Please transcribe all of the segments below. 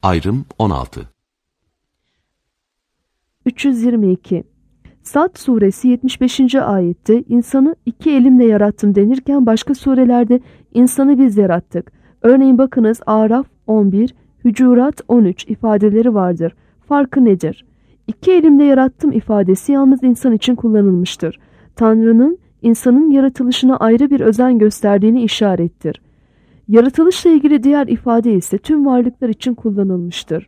Ayrım 16. 322. Sad suresi 75. ayette insanı iki elimle yarattım denirken başka surelerde insanı biz yarattık. Örneğin bakınız Araf 11, Hücurat 13 ifadeleri vardır. Farkı nedir? İki elimle yarattım ifadesi yalnız insan için kullanılmıştır. Tanrı'nın insanın yaratılışına ayrı bir özen gösterdiğini işarettir. Yaratılışla ilgili diğer ifade ise tüm varlıklar için kullanılmıştır.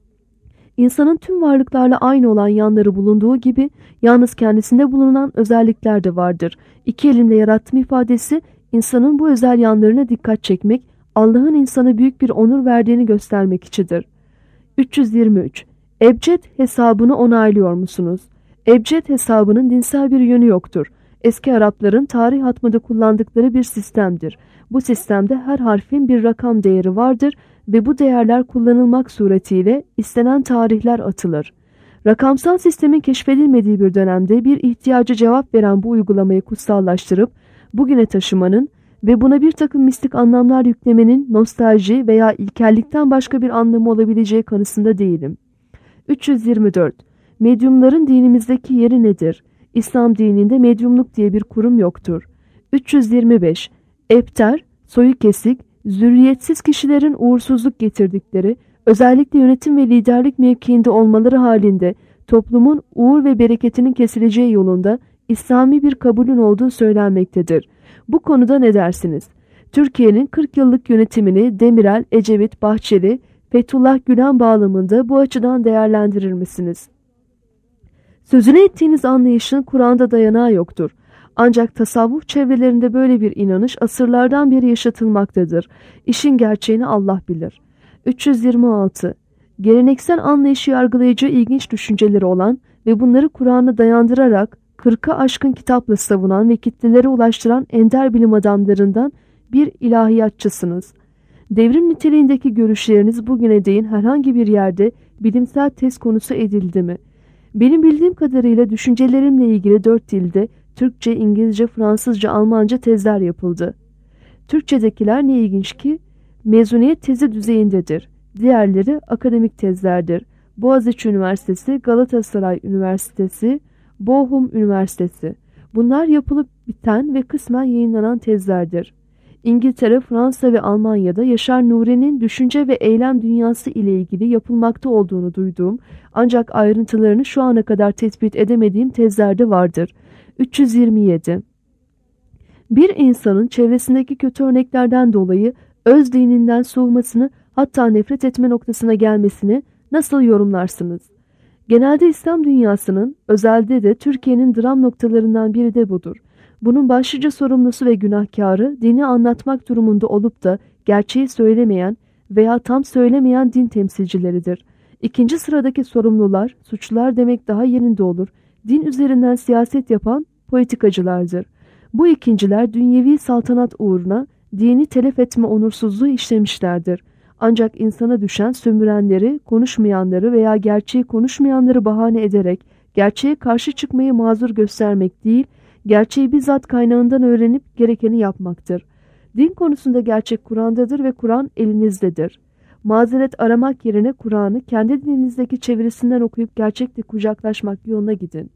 İnsanın tüm varlıklarla aynı olan yanları bulunduğu gibi yalnız kendisinde bulunan özellikler de vardır. İki elimle yarattım ifadesi insanın bu özel yanlarına dikkat çekmek, Allah'ın insana büyük bir onur verdiğini göstermek içindir. 323. Ebced hesabını onaylıyor musunuz? Ebced hesabının dinsel bir yönü yoktur. Eski Arapların tarih hatmada kullandıkları bir sistemdir. Bu sistemde her harfin bir rakam değeri vardır ve bu değerler kullanılmak suretiyle istenen tarihler atılır. Rakamsal sistemin keşfedilmediği bir dönemde bir ihtiyaca cevap veren bu uygulamayı kutsallaştırıp bugüne taşımanın ve buna bir takım mistik anlamlar yüklemenin nostalji veya ilkellikten başka bir anlamı olabileceği kanısında değilim. 324. Medyumların dinimizdeki yeri nedir? İslam dininde medyumluk diye bir kurum yoktur. 325. Ebter, soyu kesik, zürriyetsiz kişilerin uğursuzluk getirdikleri, özellikle yönetim ve liderlik mevkiinde olmaları halinde toplumun uğur ve bereketinin kesileceği yolunda İslami bir kabulün olduğu söylenmektedir. Bu konuda ne dersiniz? Türkiye'nin 40 yıllık yönetimini Demirel, Ecevit, Bahçeli, Fethullah Gülen bağlamında bu açıdan değerlendirir misiniz? Sözünü ettiğiniz anlayışın Kur'an'da dayanağı yoktur. Ancak tasavvuf çevrelerinde böyle bir inanış asırlardan beri yaşatılmaktadır. İşin gerçeğini Allah bilir. 326. Geleneksel anlayışı yargılayıcı ilginç düşünceleri olan ve bunları Kur'an'a dayandırarak 40'a aşkın kitapla savunan ve kitlelere ulaştıran ender bilim adamlarından bir ilahiyatçısınız. Devrim niteliğindeki görüşleriniz bugüne değin herhangi bir yerde bilimsel tez konusu edildi mi? Benim bildiğim kadarıyla düşüncelerimle ilgili 4 dilde Türkçe, İngilizce, Fransızca, Almanca tezler yapıldı. Türkçedekiler ne ilginç ki mezuniyet tezi düzeyindedir. Diğerleri akademik tezlerdir. Boğaziçi Üniversitesi, Galatasaray Üniversitesi, Bochum Üniversitesi. Bunlar yapılıp biten ve kısmen yayınlanan tezlerdir. İngiltere, Fransa ve Almanya'da Yaşar Nuri'nin düşünce ve eylem dünyası ile ilgili yapılmakta olduğunu duyduğum ancak ayrıntılarını şu ana kadar tespit edemediğim tezlerde vardır. 327. Bir insanın çevresindeki kötü örneklerden dolayı öz dininden soğumasını hatta nefret etme noktasına gelmesini nasıl yorumlarsınız? Genelde İslam dünyasının, özelde de Türkiye'nin dram noktalarından biri de budur. Bunun başlıca sorumlusu ve günahkarı dini anlatmak durumunda olup da gerçeği söylemeyen veya tam söylemeyen din temsilcileridir. İkinci sıradaki sorumlular, suçlular demek daha yerinde olur, din üzerinden siyaset yapan politikacılardır. Bu ikinciler dünyevi saltanat uğruna dini telef etme onursuzluğu işlemişlerdir. Ancak insana düşen sömürenleri, konuşmayanları veya gerçeği konuşmayanları bahane ederek gerçeğe karşı çıkmayı mazur göstermek değil, gerçeği bizzat kaynağından öğrenip gerekeni yapmaktır. Din konusunda gerçek Kur'an'dadır ve Kur'an elinizdedir. Mazeret aramak yerine Kur'an'ı kendi dilinizdeki çevirisinden okuyup gerçekle kucaklaşmak yoluna gidin.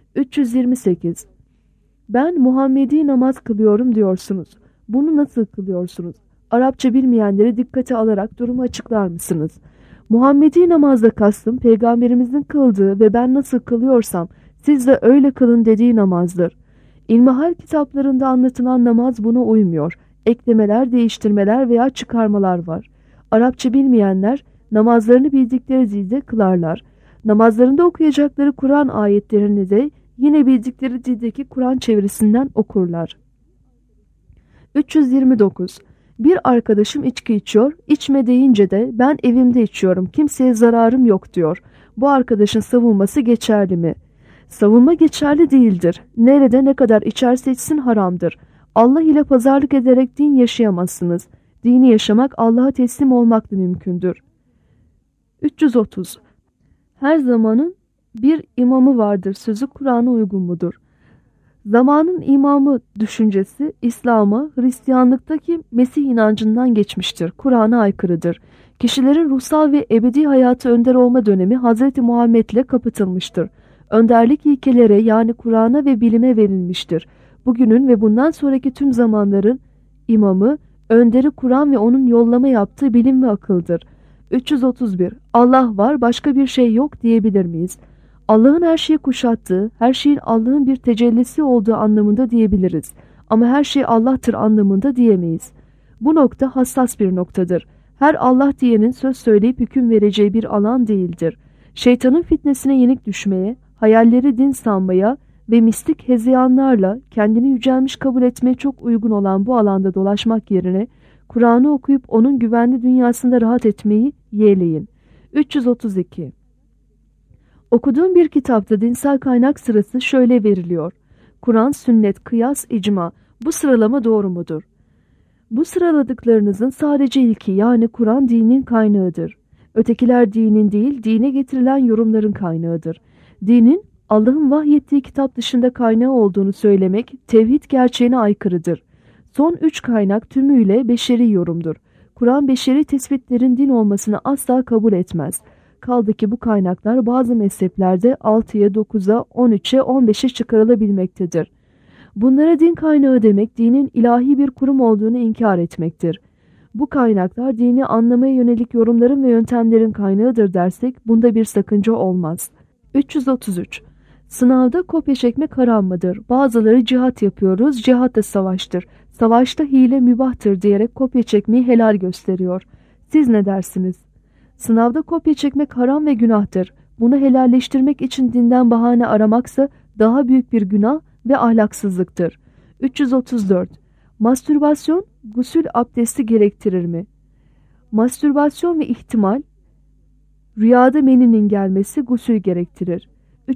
328. Ben Muhammedi namaz kılıyorum diyorsunuz. Bunu nasıl kılıyorsunuz? Arapça bilmeyenleri dikkate alarak durumu açıklar mısınız? Muhammedi namazda kastım peygamberimizin kıldığı ve ben nasıl kılıyorsam siz de öyle kılın dediği namazdır. İlmihal kitaplarında anlatılan namaz buna uymuyor. Eklemeler, değiştirmeler veya çıkarmalar var. Arapça bilmeyenler namazlarını bildikleri dilde kılarlar. Namazlarında okuyacakları Kur'an ayetlerini de yine bildikleri dildeki Kur'an çevirisinden okurlar. 329. Bir arkadaşım içki içiyor, içme deyince de ben evimde içiyorum, kimseye zararım yok diyor. Bu arkadaşın savunması geçerli mi? Savunma geçerli değildir. Nerede ne kadar içerse içsin haramdır. Allah ile pazarlık ederek din yaşayamazsınız. Dini yaşamak Allah'a teslim olmakla mümkündür. 330. Her zamanın bir imamı vardır sözü Kur'an'a uygun mudur? Zamanın imamı düşüncesi İslam'a, Hristiyanlıktaki Mesih inancından geçmiştir. Kur'an'a aykırıdır. Kişilerin ruhsal ve ebedi hayatı önder olma dönemi Hz. Muhammed'le kapatılmıştır. Önderlik ilkelere yani Kur'an'a ve bilime verilmiştir. Bugünün ve bundan sonraki tüm zamanların imamı, önderi Kur'an ve onun yollama yaptığı bilim ve akıldır. 331. Allah var, başka bir şey yok diyebilir miyiz? Allah'ın her şeyi kuşattığı, her şeyin Allah'ın bir tecellisi olduğu anlamında diyebiliriz. Ama her şey Allah'tır anlamında diyemeyiz. Bu nokta hassas bir noktadır. Her Allah diyenin söz söyleyip hüküm vereceği bir alan değildir. Şeytanın fitnesine yenik düşmeye, hayalleri din sanmaya ve mistik hezeyanlarla kendini yücelmiş kabul etmeye çok uygun olan bu alanda dolaşmak yerine Kur'an'ı okuyup onun güvenli dünyasında rahat etmeyi yeğleyin. 332. Okuduğum bir kitapta dinsel kaynak sırası şöyle veriliyor. Kur'an, sünnet, kıyas, icma. Bu sıralama doğru mudur? Bu sıraladıklarınızın sadece ilki yani Kur'an dinin kaynağıdır. Ötekiler dinin değil, dine getirilen yorumların kaynağıdır. Dinin Allah'ın vahyettiği kitap dışında kaynağı olduğunu söylemek tevhid gerçeğine aykırıdır. Son 3 kaynak tümüyle beşeri yorumdur. Kur'an beşeri tespitlerin din olmasını asla kabul etmez. Kaldı ki bu kaynaklar bazı mezheplerde 6'ya, 9'a, 13'e, 15'e çıkarılabilmektedir. Bunlara din kaynağı demek, dinin ilahi bir kurum olduğunu inkar etmektir. Bu kaynaklar dini anlamaya yönelik yorumların ve yöntemlerin kaynağıdır dersek bunda bir sakınca olmaz. 333. Sınavda kopya çekmek haram mıdır? Bazıları cihat yapıyoruz, cihat da savaştır. Savaşta hile mübahtır diyerek kopya çekmeyi helal gösteriyor. Siz ne dersiniz? Sınavda kopya çekmek haram ve günahtır. Bunu helalleştirmek için dinden bahane aramaksa daha büyük bir günah ve ahlaksızlıktır. 334. Mastürbasyon gusül abdesti gerektirir mi? Mastürbasyon ve ihtimal, rüyada meninin gelmesi gusül gerektirir.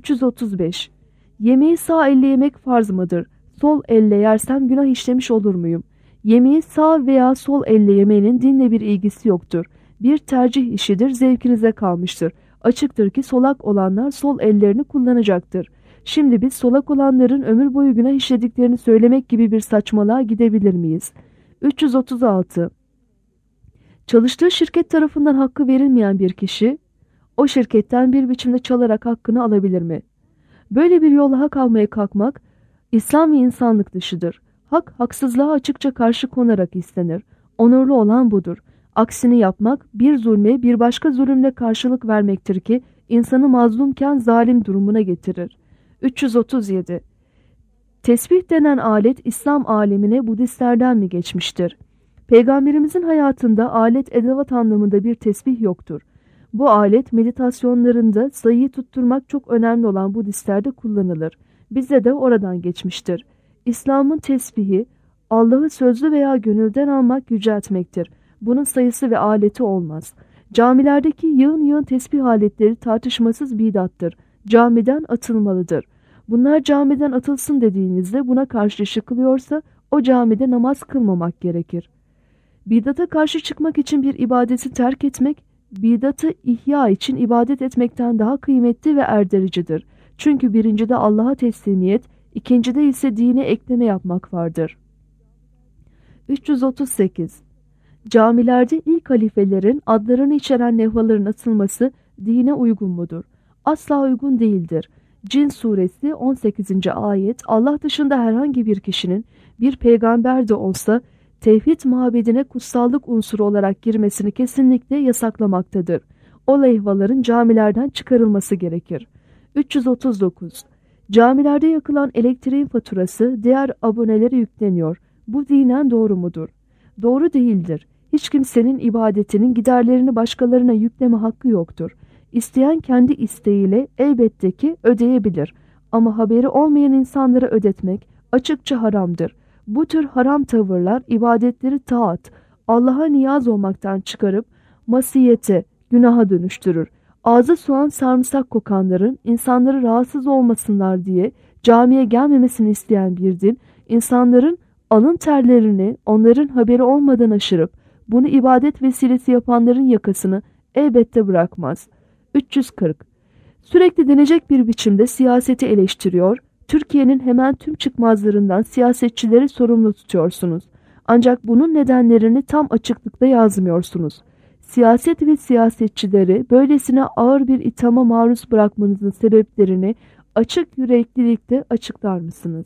335. Yemeği sağ elle yemek farz mıdır? Sol elle yersem günah işlemiş olur muyum? Yemeği sağ veya sol elle yemenin dinle bir ilgisi yoktur. Bir tercih işidir, zevkinize kalmıştır. Açıktır ki solak olanlar sol ellerini kullanacaktır. Şimdi biz solak olanların ömür boyu günah işlediklerini söylemek gibi bir saçmalığa gidebilir miyiz? 336. Çalıştığı şirket tarafından hakkı verilmeyen bir kişi, o şirketten bir biçimde çalarak hakkını alabilir mi? Böyle bir yolla hak almaya kalkmak, İslam ve insanlık dışıdır. Hak, haksızlığa açıkça karşı konarak istenir. Onurlu olan budur. Aksini yapmak, bir zulme bir başka zulümle karşılık vermektir ki, insanı mazlumken zalim durumuna getirir. 337. Tesbih denen alet İslam alemine Budistlerden mi geçmiştir? Peygamberimizin hayatında alet edevat anlamında bir tesbih yoktur. Bu alet meditasyonlarında sayıyı tutturmak çok önemli olan Budistlerde kullanılır. Bizde de oradan geçmiştir. İslam'ın tesbihi Allah'ı sözlü veya gönülden almak yüceltmektir. Bunun sayısı ve aleti olmaz. Camilerdeki yığın yığın tesbih aletleri tartışmasız bidattır. Camiden atılmalıdır. Bunlar camiden atılsın dediğinizde buna karşı çıkılıyorsa o camide namaz kılmamak gerekir. Bidata karşı çıkmak için bir ibadeti terk etmek, bidatı ihya için ibadet etmekten daha kıymetli ve erdericidir. Çünkü birincide Allah'a teslimiyet, ikincide ise dine ekleme yapmak vardır. 338. Camilerde ilk halifelerin adlarını içeren levhaların atılması dine uygun mudur? Asla uygun değildir. Cin suresi 18. ayet Allah dışında herhangi bir kişinin bir peygamber de olsa tevhid mabedine kutsallık unsuru olarak girmesini kesinlikle yasaklamaktadır. O levhaların camilerden çıkarılması gerekir. 339. Camilerde yakılan elektriğin faturası diğer abonelere yükleniyor. Bu dinen doğru mudur? Doğru değildir. Hiç kimsenin ibadetinin giderlerini başkalarına yükleme hakkı yoktur. İsteyen kendi isteğiyle elbette ki ödeyebilir. Ama haberi olmayan insanlara ödetmek açıkça haramdır. Bu tür haram tavırlar ibadetleri taat, Allah'a niyaz olmaktan çıkarıp masiyete, günaha dönüştürür. Ağzı soğan sarımsak kokanların insanları rahatsız olmasınlar diye camiye gelmemesini isteyen bir din, insanların alın terlerini onların haberi olmadan aşırıp bunu ibadet vesilesi yapanların yakasını elbette bırakmaz. 340. Sürekli denecek bir biçimde siyaseti eleştiriyor, Türkiye'nin hemen tüm çıkmazlarından siyasetçileri sorumlu tutuyorsunuz. Ancak bunun nedenlerini tam açıklıkla yazmıyorsunuz. Siyaset ve siyasetçileri böylesine ağır bir ithama maruz bırakmanızın sebeplerini açık yüreklilikle açıklar mısınız?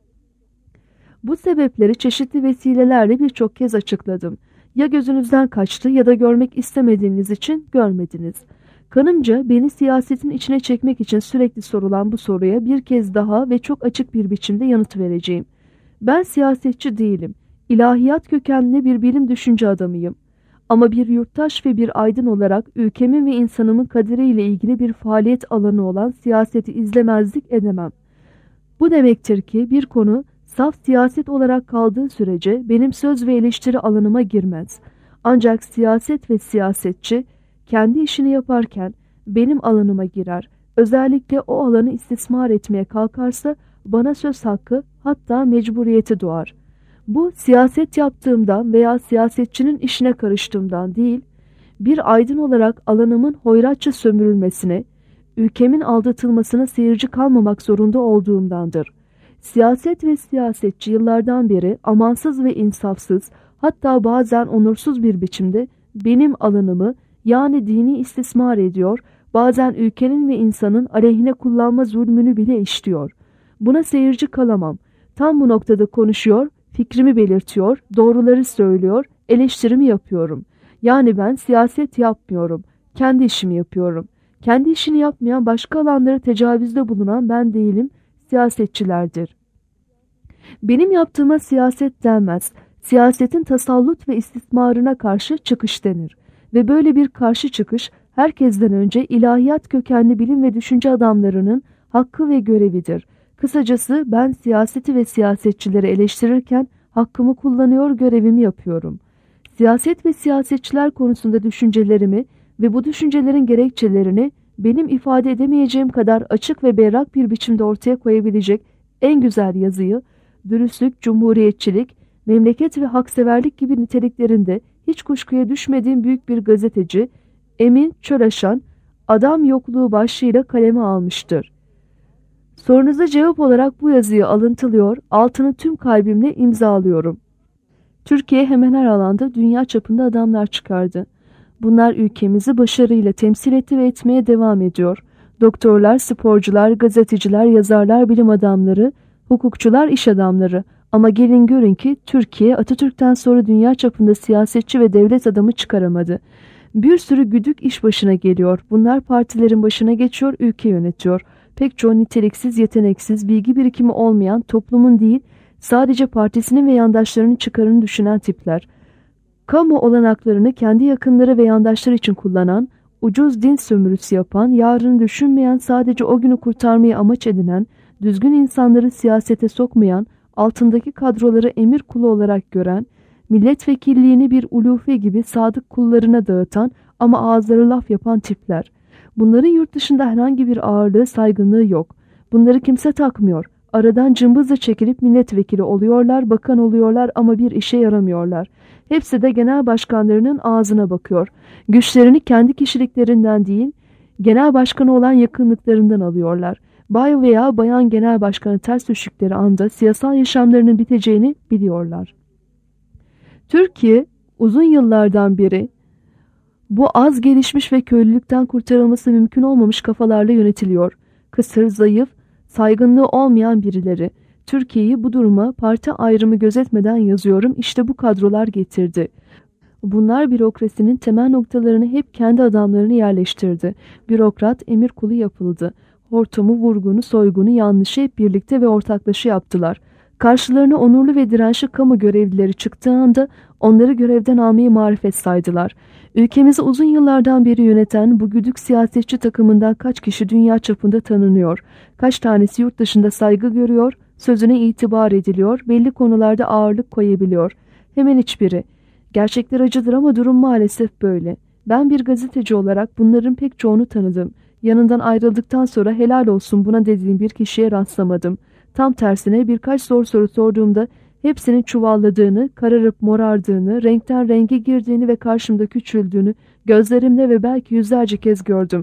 Bu sebepleri çeşitli vesilelerle birçok kez açıkladım. Ya gözünüzden kaçtı ya da görmek istemediğiniz için görmediniz. Kanımca beni siyasetin içine çekmek için sürekli sorulan bu soruya bir kez daha ve çok açık bir biçimde yanıt vereceğim. Ben siyasetçi değilim. İlahiyat kökenli bir bilim düşünce adamıyım. Ama bir yurttaş ve bir aydın olarak ülkemin ve insanımın kaderiyle ilgili bir faaliyet alanı olan siyaseti izlemezlik edemem. Bu demektir ki bir konu saf siyaset olarak kaldığı sürece benim söz ve eleştiri alanıma girmez. Ancak siyaset ve siyasetçi kendi işini yaparken benim alanıma girer. Özellikle o alanı istismar etmeye kalkarsa bana söz hakkı, hatta mecburiyeti doğar. Bu siyaset yaptığımdan veya siyasetçinin işine karıştığımdan değil, bir aydın olarak alanımın hoyratça sömürülmesine, ülkemin aldatılmasına seyirci kalmamak zorunda olduğumdandır. Siyaset ve siyasetçi yıllardan beri amansız ve insafsız, hatta bazen onursuz bir biçimde benim alanımı, yani dini istismar ediyor, bazen ülkenin ve insanın aleyhine kullanma zulmünü bile işliyor. Buna seyirci kalamam. Tam bu noktada konuşuyor, fikrimi belirtiyor, doğruları söylüyor, eleştirimi yapıyorum. Yani ben siyaset yapmıyorum, kendi işimi yapıyorum. Kendi işini yapmayan, başka alanlara tecavüzde bulunan ben değilim, siyasetçilerdir. Benim yaptığıma siyaset denmez. Siyasetin tasallut ve istismarına karşı çıkış denir. Ve böyle bir karşı çıkış herkesten önce ilahiyat kökenli bilim ve düşünce adamlarının hakkı ve görevidir. Kısacası ben siyaseti ve siyasetçileri eleştirirken hakkımı kullanıyor, görevimi yapıyorum. Siyaset ve siyasetçiler konusunda düşüncelerimi ve bu düşüncelerin gerekçelerini benim ifade edemeyeceğim kadar açık ve berrak bir biçimde ortaya koyabilecek en güzel yazıyı, dürüstlük, cumhuriyetçilik, memleket ve hakseverlik gibi niteliklerinde hiç kuşkuya düşmediğim büyük bir gazeteci Emin Çöraşan, Adam Yokluğu başlığıyla kaleme almıştır. Sorunuza cevap olarak bu yazıyı alıntılıyor, altını tüm kalbimle imzalıyorum. Türkiye hemen her alanda dünya çapında adamlar çıkardı. Bunlar ülkemizi başarıyla temsil etti ve etmeye devam ediyor. Doktorlar, sporcular, gazeteciler, yazarlar, bilim adamları, hukukçular, iş adamları. Ama gelin görün ki Türkiye Atatürk'ten sonra dünya çapında siyasetçi ve devlet adamı çıkaramadı. Bir sürü güdük iş başına geliyor. Bunlar partilerin başına geçiyor, ülke yönetiyor. Pek çoğu niteliksiz, yeteneksiz, bilgi birikimi olmayan, toplumun değil, sadece partisinin ve yandaşlarının çıkarını düşünen tipler. Kamu olanaklarını kendi yakınları ve yandaşları için kullanan, ucuz din sömürüsü yapan, yarını düşünmeyen, sadece o günü kurtarmayı amaç edinen, düzgün insanları siyasete sokmayan, altındaki kadroları emir kulu olarak gören, milletvekilliğini bir ulufe gibi sadık kullarına dağıtan ama ağızları laf yapan tipler. Bunların yurt dışında herhangi bir ağırlığı, saygınlığı yok. Bunları kimse takmıyor. Aradan cımbızla çekilip milletvekili oluyorlar, bakan oluyorlar ama bir işe yaramıyorlar. Hepsi de genel başkanlarının ağzına bakıyor. Güçlerini kendi kişiliklerinden değil, genel başkanı olan yakınlıklarından alıyorlar. Bay veya bayan genel başkanı ters düştükleri anda siyasal yaşamlarının biteceğini biliyorlar. Türkiye uzun yıllardan beri bu az gelişmiş ve köylülükten kurtarılması mümkün olmamış kafalarla yönetiliyor. Kısır, zayıf, saygınlığı olmayan birileri. Türkiye'yi bu duruma parti ayrımı gözetmeden yazıyorum, işte bu kadrolar getirdi. Bunlar bürokrasinin temel noktalarını hep kendi adamlarını yerleştirdi. Bürokrat emir kulu yapıldı. Hortumu, vurgunu, soygunu, yanlışı hep birlikte ve ortaklaşa yaptılar. Karşılarına onurlu ve dirençli kamu görevlileri çıktığı anda onları görevden almayı marifet saydılar. Ülkemizi uzun yıllardan beri yöneten bu güdük siyasetçi takımından kaç kişi dünya çapında tanınıyor, kaç tanesi yurt dışında saygı görüyor, sözüne itibar ediliyor, belli konularda ağırlık koyabiliyor. Hemen hiçbiri. Gerçekler acıdır ama durum maalesef böyle. Ben bir gazeteci olarak bunların pek çoğunu tanıdım. Yanından ayrıldıktan sonra helal olsun buna dediğim bir kişiye rastlamadım. Tam tersine birkaç zor soru sorduğumda hepsinin çuvalladığını, kararıp morardığını, renkten renge girdiğini ve karşımda küçüldüğünü gözlerimle ve belki yüzlerce kez gördüm.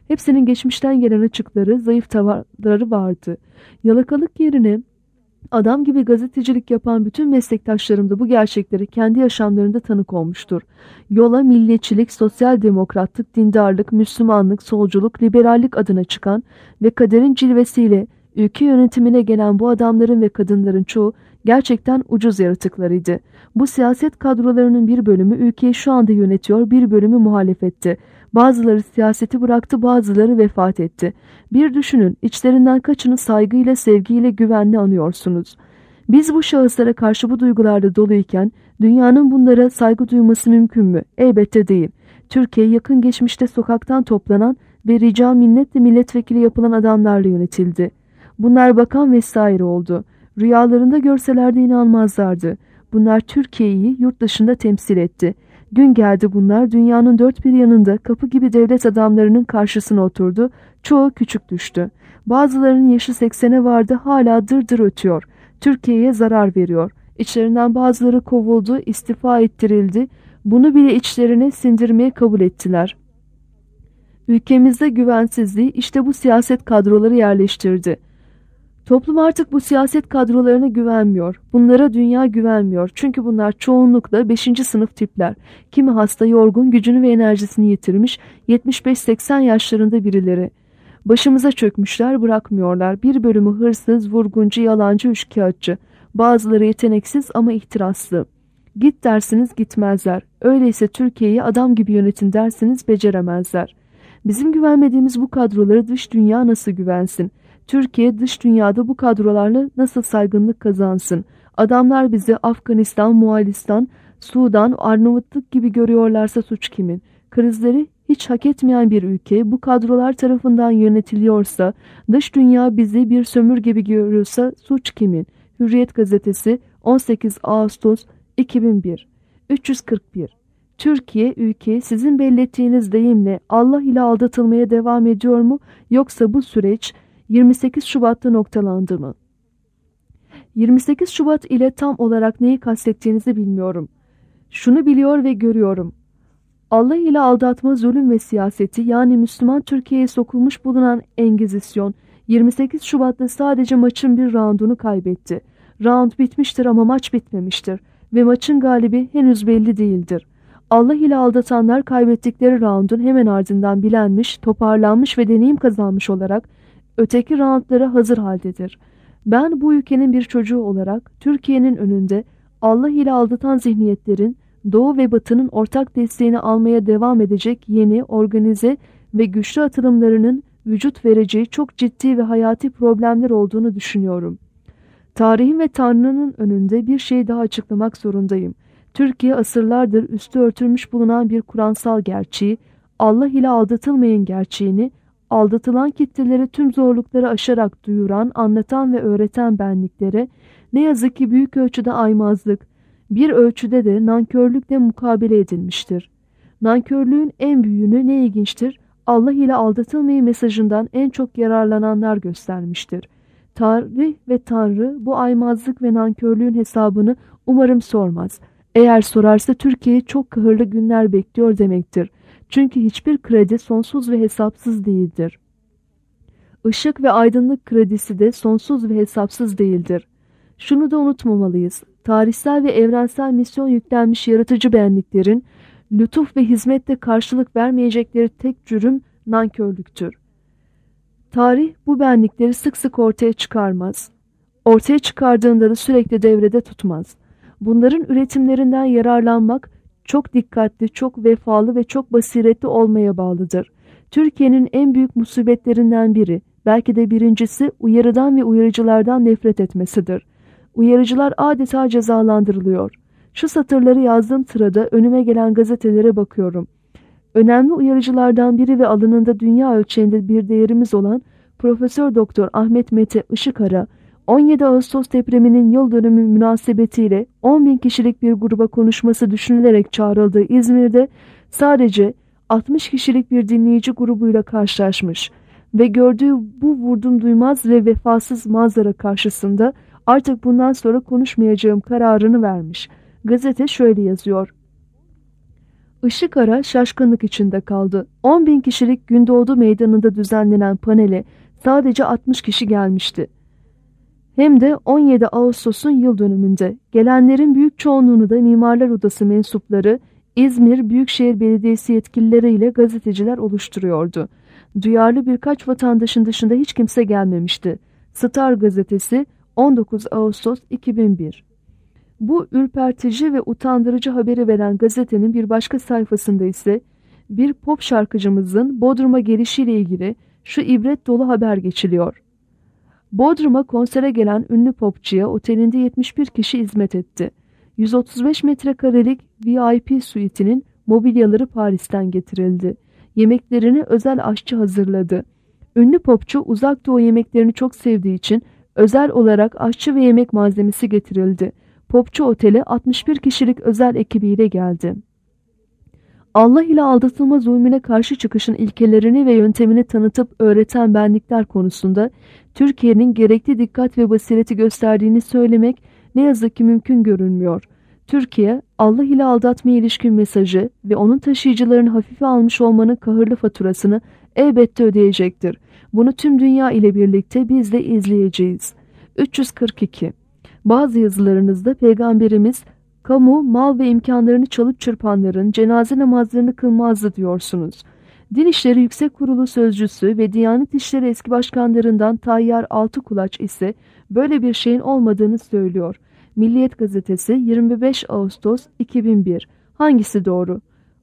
Hepsinin geçmişten gelen açıkları, zayıf tavırları vardı. Yalakalık yerine adam gibi gazetecilik yapan bütün meslektaşlarım da bu gerçekleri kendi yaşamlarında tanık olmuştur. Yola milliyetçilik, sosyal demokratlık, dindarlık, Müslümanlık, solculuk, liberallik adına çıkan ve kaderin cilvesiyle ülke yönetimine gelen bu adamların ve kadınların çoğu gerçekten ucuz yaratıklarıydı. Bu siyaset kadrolarının bir bölümü ülkeyi şu anda yönetiyor, bir bölümü muhalefette. Bazıları siyaseti bıraktı, bazıları vefat etti. Bir düşünün, içlerinden kaçını saygıyla, sevgiyle, güvenle anıyorsunuz. Biz bu şahıslara karşı bu duygularla doluyken, dünyanın bunlara saygı duyması mümkün mü? Elbette değil. Türkiye yakın geçmişte sokaktan toplanan ve rica minnetle milletvekili yapılan adamlarla yönetildi. Bunlar bakan vesaire oldu. Rüyalarında görselerdi inanmazlardı. Bunlar Türkiye'yi yurt dışında temsil etti. Gün geldi bunlar dünyanın dört bir yanında kapı gibi devlet adamlarının karşısına oturdu. Çoğu küçük düştü. Bazılarının yaşı 80'e vardı, hala dırdır ötüyor. Türkiye'ye zarar veriyor. İçlerinden bazıları kovuldu, istifa ettirildi. Bunu bile içlerine sindirmeye kabul ettiler. Ülkemizde güvensizliği işte bu siyaset kadroları yerleştirdi. Toplum artık bu siyaset kadrolarına güvenmiyor. Bunlara dünya güvenmiyor. Çünkü bunlar çoğunlukla 5. sınıf tipler. Kimi hasta, yorgun, gücünü ve enerjisini yitirmiş, 75-80 yaşlarında birileri. Başımıza çökmüşler, bırakmıyorlar. Bir bölümü hırsız, vurguncu, yalancı, üçkağıtçı. Bazıları yeteneksiz ama ihtiraslı. Git dersiniz gitmezler. Öyleyse Türkiye'yi adam gibi yönetin dersiniz beceremezler. Bizim güvenmediğimiz bu kadroları dış dünya nasıl güvensin? Türkiye dış dünyada bu kadrolarla nasıl saygınlık kazansın? Adamlar bizi Afganistan, Moğolistan, Sudan, Arnavutluk gibi görüyorlarsa suç kimin? Krizleri hiç hak etmeyen bir ülke bu kadrolar tarafından yönetiliyorsa, dış dünya bizi bir sömür gibi görüyorsa suç kimin? Hürriyet Gazetesi 18 Ağustos 2001 341 Türkiye ülke sizin belli ettiğiniz deyimle Allah ile aldatılmaya devam ediyor mu, yoksa bu süreç 28 Şubat'ta noktalandı mı? 28 Şubat ile tam olarak neyi kastettiğinizi bilmiyorum. Şunu biliyor ve görüyorum. Allah ile aldatma, zulüm ve siyaseti, yani Müslüman Türkiye'ye sokulmuş bulunan Engizisyon 28 Şubat'ta sadece maçın bir roundunu kaybetti. Round bitmiştir ama maç bitmemiştir ve maçın galibi henüz belli değildir. Allah ile aldatanlar kaybettikleri roundun hemen ardından bilenmiş, toparlanmış ve deneyim kazanmış olarak öteki roundlara hazır haldedir. Ben bu ülkenin bir çocuğu olarak Türkiye'nin önünde Allah ile aldatan zihniyetlerin Doğu ve Batı'nın ortak desteğini almaya devam edecek yeni, organize ve güçlü atılımlarının vücut vereceği çok ciddi ve hayati problemler olduğunu düşünüyorum. Tarihin ve Tanrı'nın önünde bir şey daha açıklamak zorundayım. Türkiye asırlardır üstü örtülmüş bulunan bir Kur'ansal gerçeği, Allah ile aldatılmayın gerçeğini, aldatılan kitleleri tüm zorlukları aşarak duyuran, anlatan ve öğreten benliklere ne yazık ki büyük ölçüde aymazlık, bir ölçüde de nankörlükle mukabele edilmiştir. Nankörlüğün en büyüğünü ne ilginçtir, Allah ile aldatılmayın mesajından en çok yararlananlar göstermiştir. Tarih ve Tanrı bu aymazlık ve nankörlüğün hesabını umarım sormaz. Eğer sorarsa Türkiye'yi çok kahırlı günler bekliyor demektir. Çünkü hiçbir kredi sonsuz ve hesapsız değildir. Işık ve aydınlık kredisi de sonsuz ve hesapsız değildir. Şunu da unutmamalıyız. Tarihsel ve evrensel misyon yüklenmiş yaratıcı benliklerin lütuf ve hizmette karşılık vermeyecekleri tek cürüm nankörlüktür. Tarih bu benlikleri sık sık ortaya çıkarmaz. Ortaya çıkardığında da sürekli devrede tutmaz. Bunların üretimlerinden yararlanmak çok dikkatli, çok vefalı ve çok basiretli olmaya bağlıdır. Türkiye'nin en büyük musibetlerinden biri, belki de birincisi uyarıdan ve uyarıcılardan nefret etmesidir. Uyarıcılar adeta cezalandırılıyor. Şu satırları yazdığım sırada önüme gelen gazetelere bakıyorum. Önemli uyarıcılardan biri ve alanında dünya ölçeğinde bir değerimiz olan Profesör Doktor Ahmet Mete Işıkara, 17 Ağustos depreminin yıl dönümü münasebetiyle 10.000 kişilik bir gruba konuşması düşünülerek çağrıldığı İzmir'de sadece 60 kişilik bir dinleyici grubuyla karşılaşmış ve gördüğü bu vurdum duymaz ve vefasız manzara karşısında artık bundan sonra konuşmayacağım kararını vermiş. Gazete şöyle yazıyor. Işık Ara şaşkınlık içinde kaldı. 10.000 kişilik Gündoğdu Meydanı'nda düzenlenen panele sadece 60 kişi gelmişti. Hem de 17 Ağustos'un yıl dönümünde. Gelenlerin büyük çoğunluğunu da Mimarlar Odası mensupları, İzmir Büyükşehir Belediyesi yetkilileriyle gazeteciler oluşturuyordu. Duyarlı birkaç vatandaşın dışında hiç kimse gelmemişti. Star gazetesi 19 Ağustos 2001. Bu ürpertici ve utandırıcı haberi veren gazetenin bir başka sayfasında ise bir pop şarkıcımızın Bodrum'a gelişiyle ilgili şu ibret dolu haber geçiliyor. Bodrum'a konsere gelen ünlü popçuya otelinde 71 kişi hizmet etti. 135 metrekarelik VIP suite'inin mobilyaları Paris'ten getirildi. Yemeklerini özel aşçı hazırladı. Ünlü popçu Uzak Doğu yemeklerini çok sevdiği için özel olarak aşçı ve yemek malzemesi getirildi. Popçu otele 61 kişilik özel ekibiyle geldi. Allah ile aldatılma zulmüne karşı çıkışın ilkelerini ve yöntemini tanıtıp öğreten benlikler konusunda Türkiye'nin gerekli dikkat ve basireti gösterdiğini söylemek ne yazık ki mümkün görünmüyor. Türkiye, Allah ile aldatmaya ilişkin mesajı ve onun taşıyıcılarını hafife almış olmanın kahırlı faturasını elbette ödeyecektir. Bunu tüm dünya ile birlikte biz de izleyeceğiz. 342. Bazı yazılarınızda Peygamberimiz, kamu, mal ve imkanlarını çalıp çırpanların cenaze namazlarını kılmazdı diyorsunuz. Din İşleri Yüksek Kurulu Sözcüsü ve Diyanet İşleri eski başkanlarından Tayyar Altıkulaç ise böyle bir şeyin olmadığını söylüyor. Milliyet Gazetesi 25 Ağustos 2001. Hangisi doğru?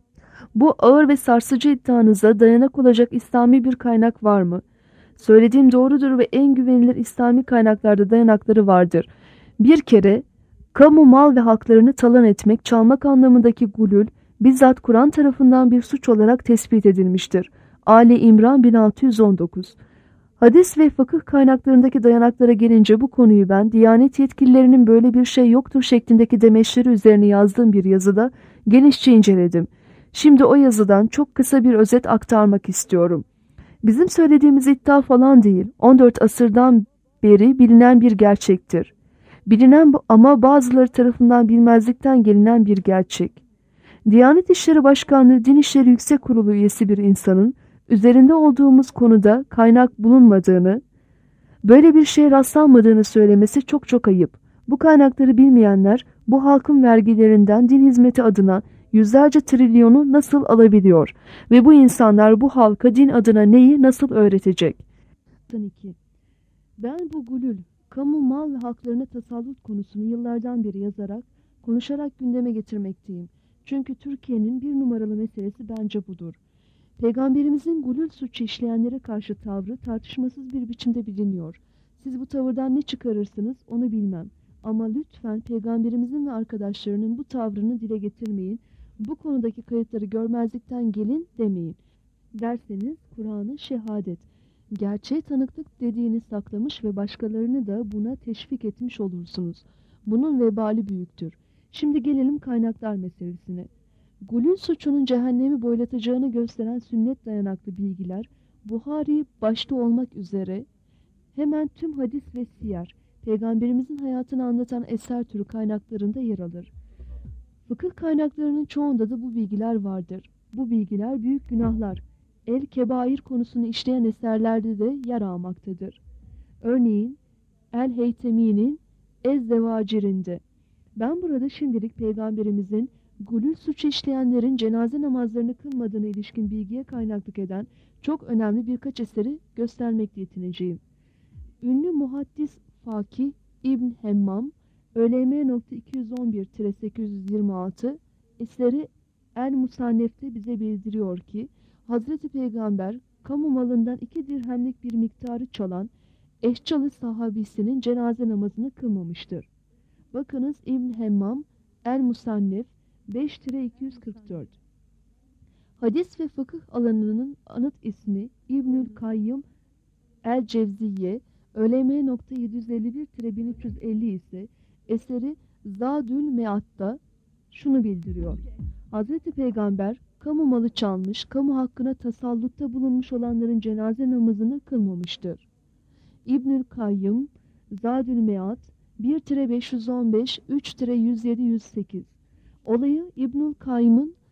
Bu ağır ve sarsıcı iddianıza dayanak olacak İslami bir kaynak var mı? Söylediğim doğrudur ve en güvenilir İslami kaynaklarda dayanakları vardır. Bir kere, kamu mal ve haklarını talan etmek, çalmak anlamındaki gulül, bizzat Kur'an tarafından bir suç olarak tespit edilmiştir. Ali İmran 1619. Hadis ve fıkıh kaynaklarındaki dayanaklara gelince bu konuyu ben, Diyanet yetkililerinin böyle bir şey yoktur şeklindeki demeçleri üzerine yazdığım bir yazıda genişçe inceledim. Şimdi o yazıdan çok kısa bir özet aktarmak istiyorum. Bizim söylediğimiz iddia falan değil, 14 asırdan beri bilinen bir gerçektir. Bilinen ama bazıları tarafından bilmezlikten gelinen bir gerçek. Diyanet İşleri Başkanlığı Din İşleri Yüksek Kurulu üyesi bir insanın üzerinde olduğumuz konuda kaynak bulunmadığını, böyle bir şeye rastlanmadığını söylemesi çok çok ayıp. Bu kaynakları bilmeyenler bu halkın vergilerinden din hizmeti adına yüzlerce trilyonu nasıl alabiliyor ve bu insanlar bu halka din adına neyi nasıl öğretecek? 2. Ben bu gulül, kamu mal ve haklarına tasallut konusunu yıllardan beri yazarak, konuşarak gündeme getirmekteyim. Çünkü Türkiye'nin bir numaralı meselesi bence budur. Peygamberimizin gulül suçu işleyenlere karşı tavrı tartışmasız bir biçimde biliniyor. Siz bu tavırdan ne çıkarırsınız onu bilmem. Ama lütfen Peygamberimizin ve arkadaşlarının bu tavrını dile getirmeyin. Bu konudaki kayıtları görmezlikten gelin demeyin. Derseniz Kur'an-ı şehadet, gerçeğe tanıklık dediğini saklamış ve başkalarını da buna teşvik etmiş olursunuz. Bunun vebali büyüktür. Şimdi gelelim kaynaklar meselesine. Gulül suçunun cehennemi boylatacağını gösteren sünnet dayanaklı bilgiler, Buhari başta olmak üzere hemen tüm hadis ve siyer, Peygamberimizin hayatını anlatan eser türü kaynaklarında yer alır. Fıkıh kaynaklarının çoğunda da bu bilgiler vardır. Bu bilgiler büyük günahlar, el-kebair konusunu işleyen eserlerde de yer almaktadır. Örneğin El-Heytemi'nin Ez-Zevacir'inde. Ben burada şimdilik Peygamberimizin gulül suçu işleyenlerin cenaze namazlarını kılmadığına ilişkin bilgiye kaynaklık eden çok önemli birkaç eseri göstermekle yetineceğim. Ünlü muhaddis Fakih İbn Hemmam, ÖLM.211-826 eseri El-Musannef'te bize bildiriyor ki, Hazreti Peygamber kamu malından 2 dirhemlik bir miktarı çalan Eşcalı sahabisinin cenaze namazını kılmamıştır. Bakınız İbn Hemmam, El-Musannef 5-244. Hadis ve fıkıh alanının anıt ismi İbnül Kayyım El-Cevziye, ÖLM.751-1350 ise eseri Zadül Mead'da şunu bildiriyor. Hazreti Peygamber kamu malı çalmış, kamu hakkına tasallutta bulunmuş olanların cenaze namazını kılmamıştır. İbnül Kayyım, Zadül Mead 1-515, 3-107-108. Olayı İbnül Kayyım'ın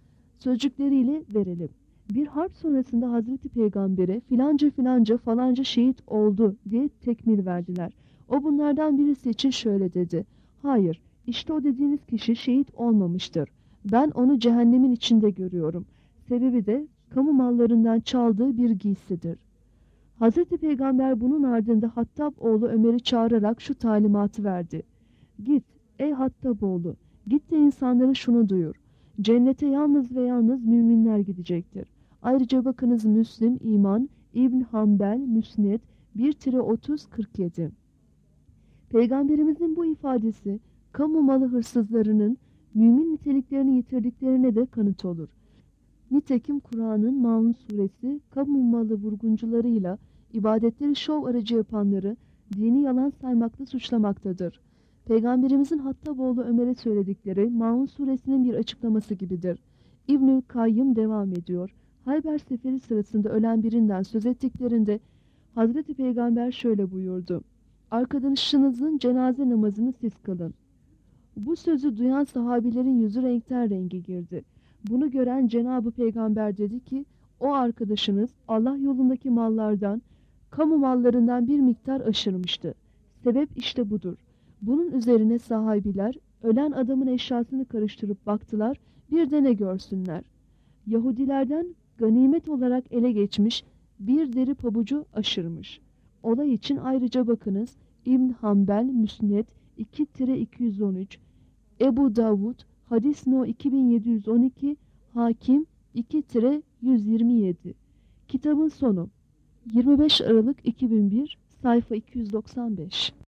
sözcükleriyle verelim. Bir harp sonrasında Hazreti Peygamber'e filanca filanca falanca şehit oldu diye tekmil verdiler. O bunlardan birisi için şöyle dedi. Hayır, işte o dediğiniz kişi şehit olmamıştır. Ben onu cehennemin içinde görüyorum. Sebebi de kamu mallarından çaldığı bir giysidir. Hazreti Peygamber bunun ardında Hattab oğlu Ömer'i çağırarak şu talimatı verdi. Git ey Hattab oğlu, git de insanlara şunu duyur. Cennete yalnız ve yalnız müminler gidecektir. Ayrıca bakınız Müslim, İman, İbn Hanbel, Müsned 1-30-47. Peygamberimizin bu ifadesi kamu malı hırsızlarının mümin niteliklerini yitirdiklerine de kanıt olur. Nitekim Kur'an'ın Maun suresi kamu malı vurguncularıyla ibadetleri şov aracı yapanları dini yalan saymakla suçlamaktadır. Peygamberimizin Hattaboğlu Ömer'e söyledikleri Maun suresinin bir açıklaması gibidir. İbnül Kayyım devam ediyor. Hayber Seferi sırasında ölen birinden söz ettiklerinde Hazreti Peygamber şöyle buyurdu. Arkadaşınızın cenaze namazını siz kılın. Bu sözü duyan sahabilerin yüzü renkten renge girdi. Bunu gören Cenab-ı Peygamber dedi ki, o arkadaşınız Allah yolundaki mallardan, kamu mallarından bir miktar aşırmıştı. Sebep işte budur. Bunun üzerine sahabiler, ölen adamın eşyasını karıştırıp baktılar, bir de ne görsünler. Yahudilerden ganimet olarak ele geçmiş bir deri pabucu aşırmış. Olay için ayrıca bakınız, İbn Hanbel, Müsned 2-213, Ebu Davud, Hadis No 2712, Hakim 2-127. Kitabın sonu 25 Aralık 2001, sayfa 295.